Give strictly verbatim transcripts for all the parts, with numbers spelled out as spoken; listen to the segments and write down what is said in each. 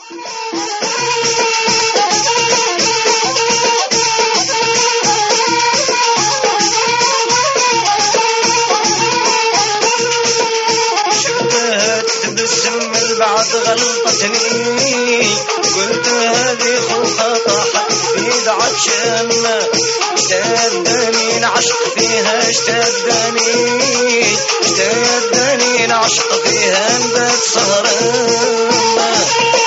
شفتها تبسم بعد غلطتني، قلت هذه خوخة طاحت في عطشان، اشتدني العشق فيها اشتدني اشتدني العشق فيها نبات سهران.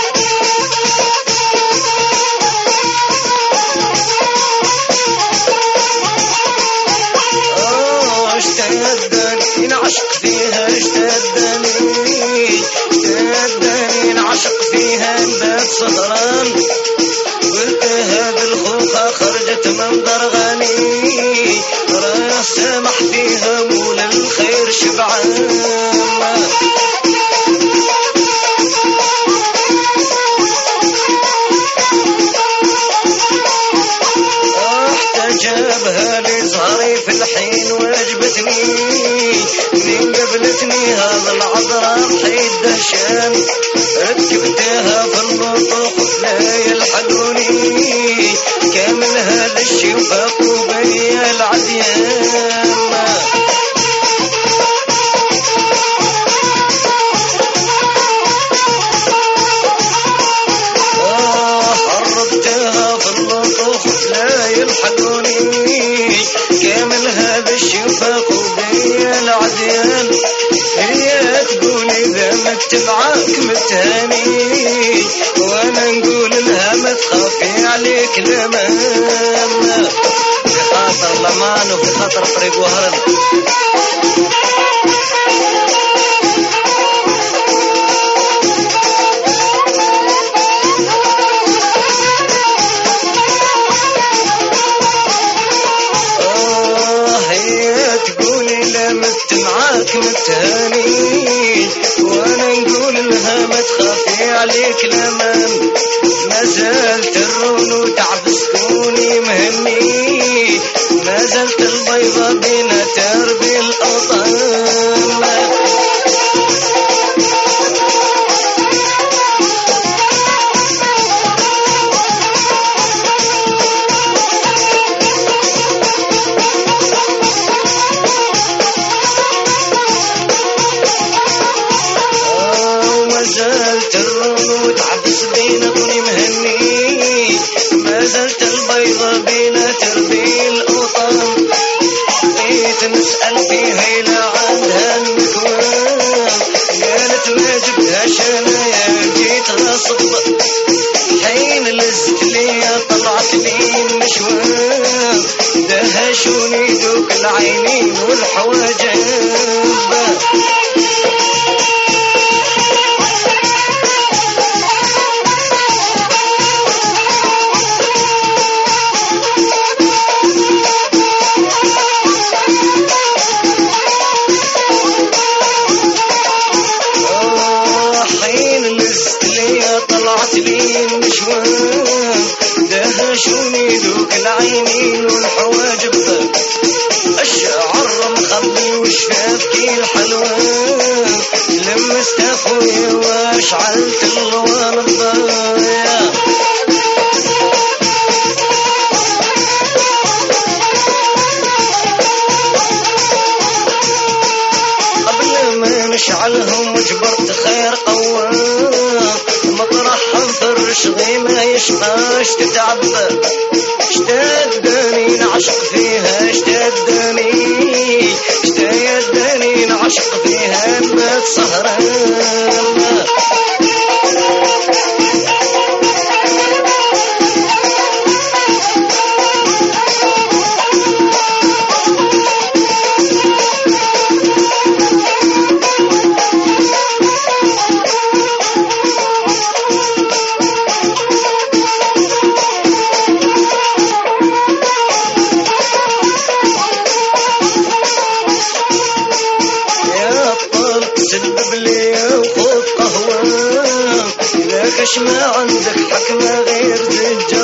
اه اشتدني العشق فيها اشتدني اشتدني العشق فيها نبات سهران. قلت هذه الخوخة خرجت من ضرغاني، راس سمح فيها مول الخير شبعان. احتجابها لزهري في الحين وجبتني، من قبلتني هذا العذراء حيد دهشان. ركبتها في النطق لا يلحقوني، كامل هذا الشفاق وبيا العديان. آه حربتها في النطق لا يلحقوني، كامل هذا الشفاق وبيا العديان. هي تقول إذا مت معاك متهاني، وانا نقول لها ما تخافي عليك الامان. في خاطر الامان وفي خاطر طريق وهرب. آه هي تقولي لا مت معاك متهاني، وانا نقول لها ما تخافي عليك الامان. ما زالت الرون وتعب سكوني مهمي، ما زالت البيضة بين تربي الاوطان. زلت الرون وتعبس بين كوني مهني، ما زلت البيضة بين تربي الأوطان. بقيت نسأل فيها إلى عندها المكوان، قالت ما جبتهاش أنا يا جيت غصب. حين لزت لي طلعت لي النشوان، دهشوني دوك العينين والحواجب. طلعت لي النشوان، دهشوني ذوك العينين والحواجب. الشعر مخبي وشفافكي الحلوان، لمست اخويا واشعلت الوان الضايا. قبل ما نشعلهم وجبرت خير قوام، مطرحها مفرش غي ما يشقاش تتعب. اشتدني نعشق فيها اشتدني اشتدني نعشق فيها نبات سهران. كش ما عندك حكمة غير دجال.